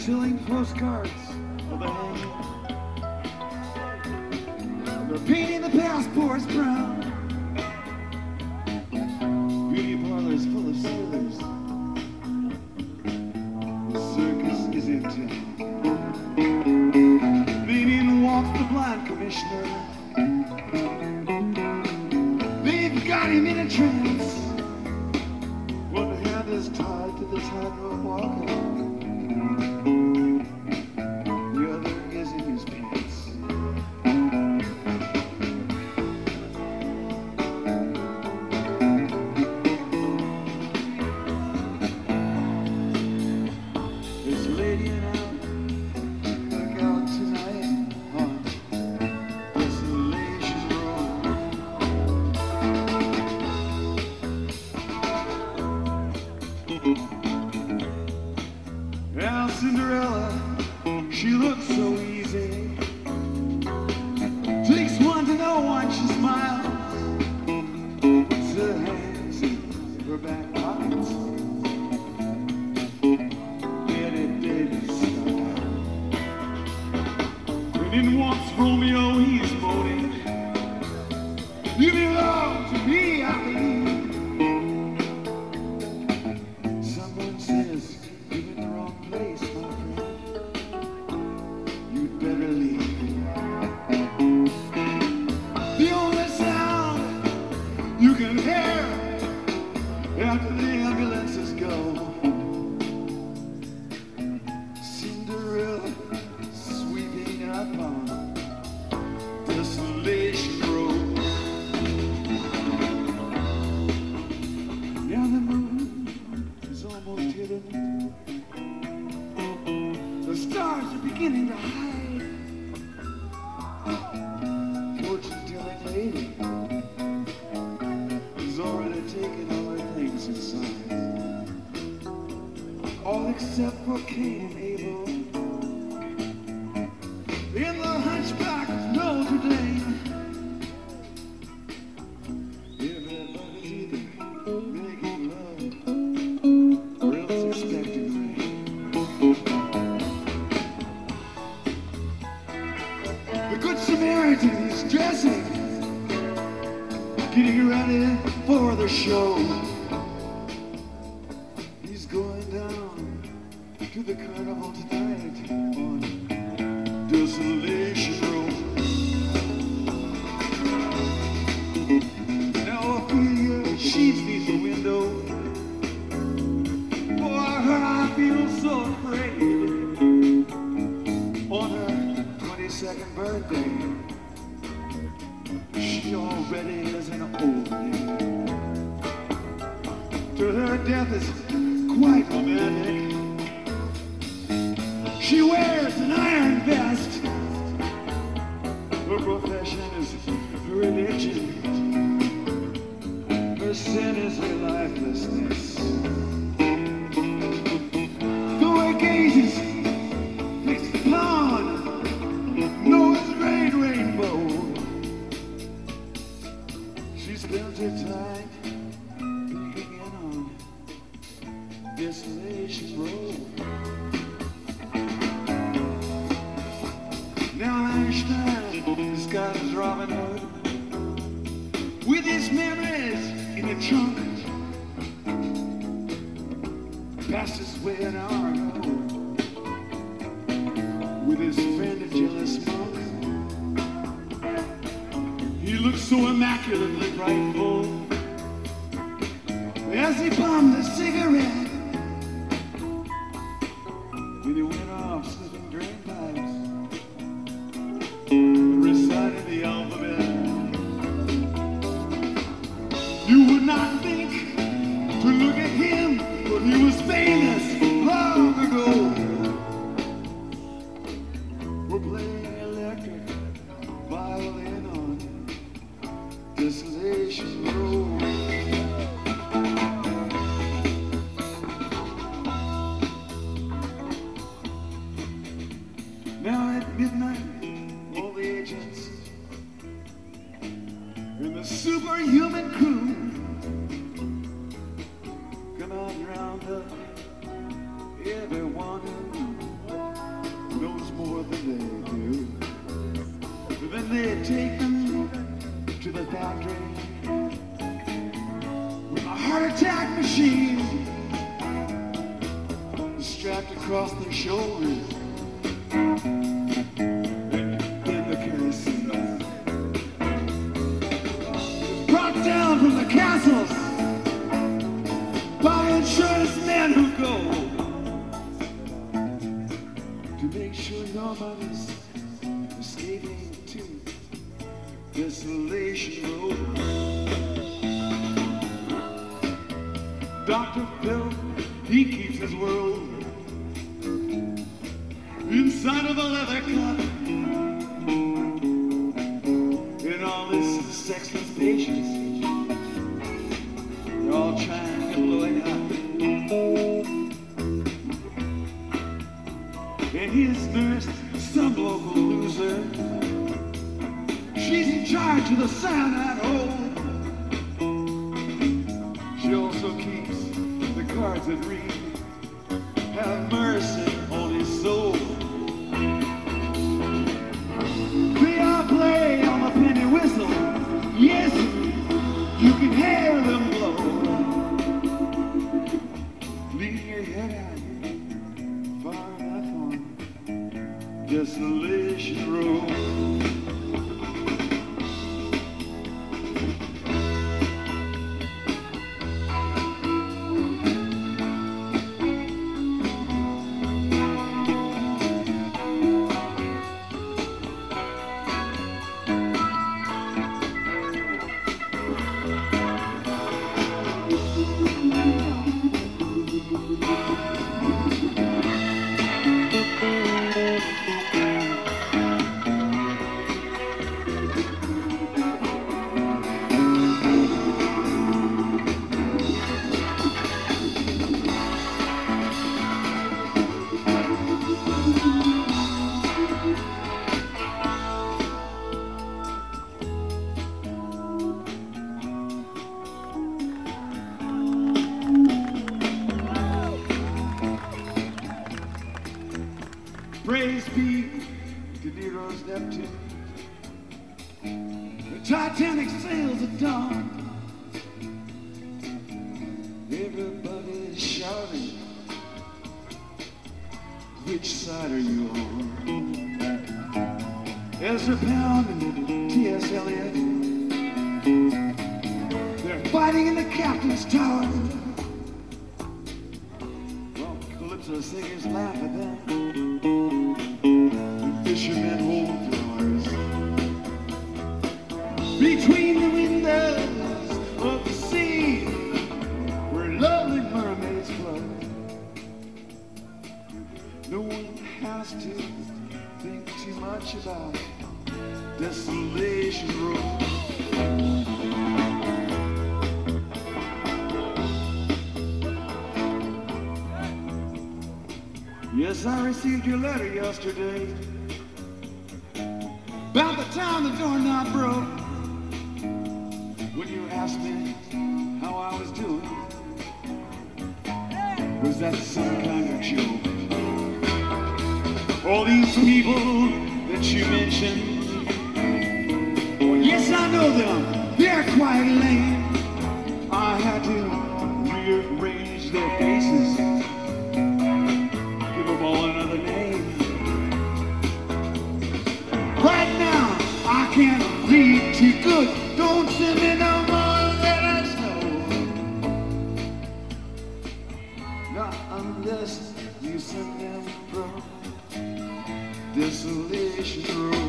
selling postcards of the hanging. They're painting the passports brown. Beauty parlors full of sailors. The circus is in town. Maybe in walks the blind commissioner. They've got him in a trance. One hand is tied to the tightrope walker. The other is in his pants. There's a lady and I look out tonight on Desolation Road. Now Cinderella, she looks so easy. Takes one to know one, she smiles. Puts her hands in her back pockets. When in walks Romeo, he's moaning. You belong to me, I believe. Someone says you're in the wrong place, my friend. You'd better leave. The only sound you can hear after the ambulances go. Cinderella sweeping up on Desolation Road. Now the moon is almost hidden. The stars are beginning to hide. Fortune-telling lady has already taken all her things inside. All except for Cain and Abel. In the hunchback of Notre Dame. Everybody's either making love or else expecting rain. The Good Samaritan is dressing, getting ready for the show. He's going down to the carnival tonight on Desolation Road. Now Ophelia, she's neath the window. For her I feel so afraid. On her 22nd birthday, she already is an old lady. To her death is quite romantic. She wears an iron vest. Her profession is her religion. Her sin is her lifelessness. Though her gaze is fixed upon Noah's great rainbow, she spends her time peeking in on Desolation Road. Now Einstein has got his Robin Hood with his memories in the trunk. Passed his way an hour ago with his friend a jealous monk. He looked so immaculately frightful as he bummed a cigarette. When he went off slipping drain pipes, recited the alphabet. You would not think to look at him, but he was famous long ago. We're playing electric violin on Desolation Road. Now at midnight, all the agents in the superhuman crew come out and round up everyone who they take them to the factory with a heart attack machine strapped across their shoulders. In the kerosene brought down from the castles by insurance men who go to make sure nobody's escaping to Desolation Road. Dr. Phil, he keeps his world inside of a leather cup. And all this sexless patience, they're all trying to blow it up. And his nurse, some local loser, she's in charge of the sound at home. She also keeps the cards that read, "Have mercy on his soul." They all play on the penny whistle. Yes, you can hear them blow. Lean your head out far enough on Desolation Road. Praise be to Nero's Neptune. The Titanic sails at dawn. Everybody's shouting. Which side are you on? Ezra Pound and T.S. Eliot, they're fighting in the captain's tower. Well, Calypso singers laugh at them. Fishermen hold flowers between the windows of the sea where lovely mermaids float. No one has to think too much about Desolation Road. Yes, I received your letter yesterday about the time the doorknob broke. When you asked me how I was doing, was that some kind of joke? All these people that you mentioned, oh yes, I know them, they're quite lame. I had to rearrange their faces, give them all another name. Right now, I can't read too good. Don't send me no more letters, no. Not unless you send them from Desolation Road.